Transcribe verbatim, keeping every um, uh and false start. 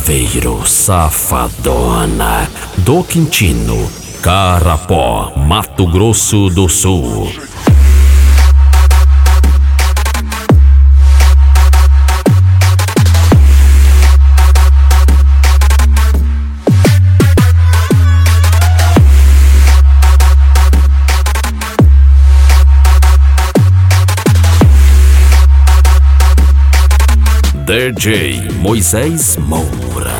Chaveiro, Safadona, do Quintino, Carapó, Mato Grosso do Sul. D J Moisés Moura.